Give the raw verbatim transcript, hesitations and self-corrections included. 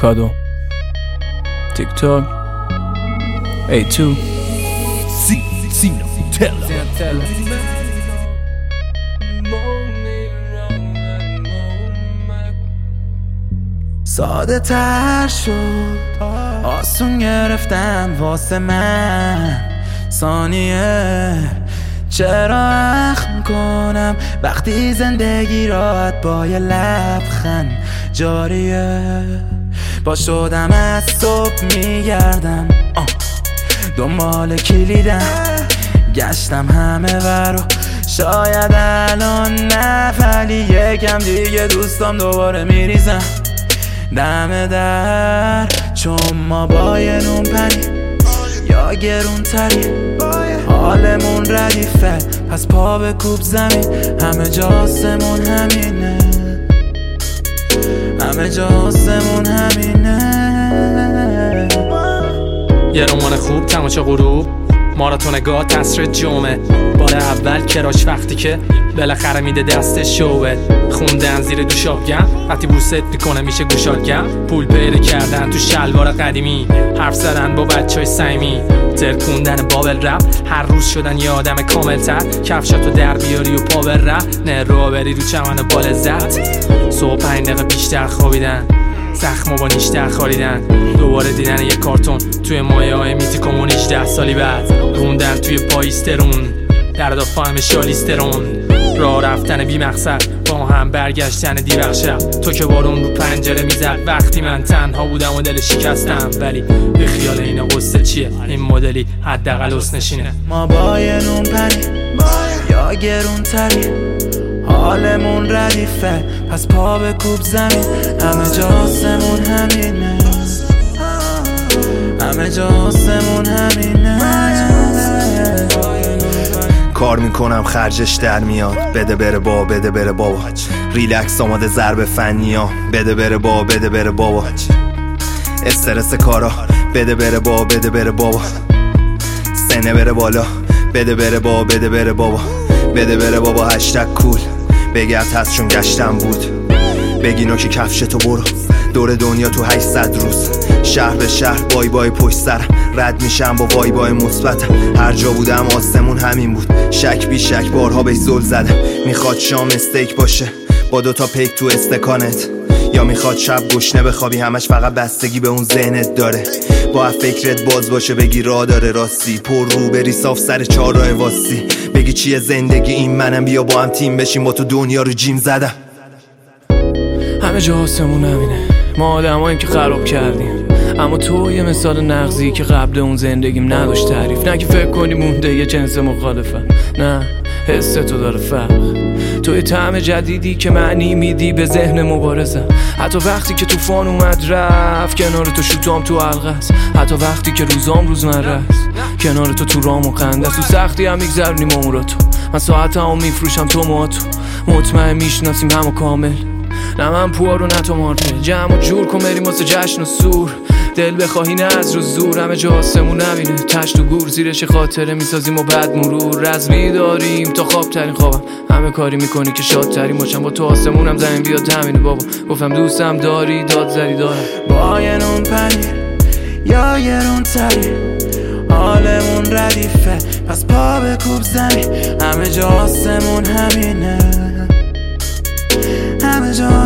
کادو تیک تاک ای تو سی سی تل ساده تر شد، آسون گرفتم واسه من ثانیه. چرا اخم کنم وقتی زندگی راحت با یه لبخند جاریه. با شدم از صبح میگردم دنبال کلیدم، گشتم همه ورو شاید الان نه، ولی یکم دیگه دوستام دوباره میریزم دم در، چون ما با یه نون پنی یا گرون تری حالمون ردیفه، پس پا به کوب زمین. همه جا آسمون همینه، همه جا آسمون همینه. یه رمان خوب تماشا غروب، ماراتون گاه تصر جمعه، بار اول کراش وقتی که بالاخره میده دست شوه. خوندن زیر دوشابگم وقتی بوست میکنه میشه گوشالگم. پول پیدا کردن تو شلوار قدیمی، حرف زدن با بچهای سیمی، ترکوندن بابل رپ، هر روز شدن یه آدم کامل تر. کفشاتو در بیاری و پا بر رپ، نه رو بری رو چمن با لذت. صبح پنج دقیقه بیشتر خوابیدن، زخمو با نیشتر خالیدن، دوباره دیدن یه کارتون توی مایه های میتی کمونیش. ده سالی بعد روندن توی پایسترون، در دافاهم شالیسترون، راه رفتن بی مقصد با هم برگشتن دیوق شب. تو که بارون رو پنجره میزد وقتی من تنها بودم و دل شکستم، ولی به خیال این قصه چیه این مدلی حداقل حسن نشینه. ما با یه نون پنی یا گرون تری حالمون ردیفه، پس پا به کوب زمین. همه جا آسمون همینه، همه جا آسمون همینه. کار میکنم خرجش در میاد، بده بره با بده بره بابا. ریلکس آماده ضرب فنیا، بده بره با بده بره بابا. استرس کارا، بده بره با بده بره بابا. سنه بره بالا، بده بره با بده بره بابا. بده بره بابا هشتگ کول، بگرد هست چون گشتم بود. بگی نوکی کفشتو برو، دور دنیا تو هشتصد روز. شهر به شهر بای بای پشت سر، رد میشم با وای بای مثبت. هر جا بودم آسمون همین بود، شک بی شک بارها بهش زل زدم. میخواد شام استیک باشه با دوتا پیک تو استکانت، یا میخواد شب گشنه بخوابی همش فقط بستگی به اون ذهنت داره. با فکرت باز باشه بگی راه داره راستی، پر رو بری صاف سر چهار راه واسی. بگی چیه زندگی این منم، بیا با هم تیم بشیم با تو دنیا رو جیم زدم. همه جا آسمون همینه، ما آدماییم که خراب کردیم، اما تو یه مثال نغزی که قبل اون زندگیم نداشت تعریف. نه که فکر کنی مونده یه جنس مخالفه، نه حس تو داره فرق. تو یه طعم جدیدی که معنی میدی به ذهن مبارزه. حتی وقتی که طوفان اومد رفت کنار تو شوتام تو حلقه است. حتی وقتی که روزام روزمره است کنار تو تو رام و خنده است. تو سختی هم میگذرونیم عمر تو، من ساعت هم میفروشم تو ما تو. مطمئن میشناسیم همو کامل، نه من پوارو نه تو مارتل. جمع و جور کن بریم واسه جشن و سور، دل بخواهی نه از رو زور. همه جا آسمون نبینه، تشت و گور زیرش خاطره میسازیم و بعد مرور. رزمی داریم تا خواب ترین خوابم، همه کاری میکنی که شاد ترین باشم. با تو آسمونم زمین بیاد همینه بابا، گفتم دوستم داری داد زدی دارم. با یه نون پنیر یا گرون تری حالمون ردیفه، پس پا به کوب زمین. همه جا آسمون همینه، همه جا